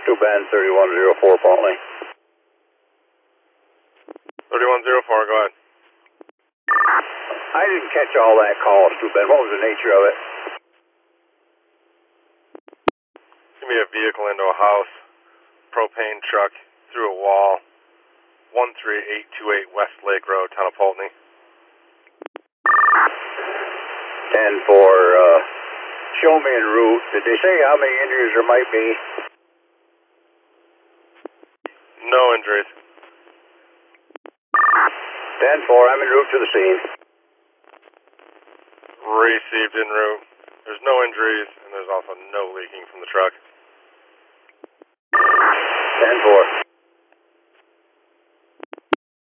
Two band 3104 Paulney. 3104, go ahead. I didn't catch all that call, Stu Ben. What was the nature of it? Give me a vehicle into a house, propane truck, through a wall, 13828 West Lake Road, town of Poultney. 10 for, show me en route. Did they say how many injuries there might be? No injuries. 10 for, I'm en route to the scene. Received en route. There's no injuries, and there's also no leaking from the truck. 10 for.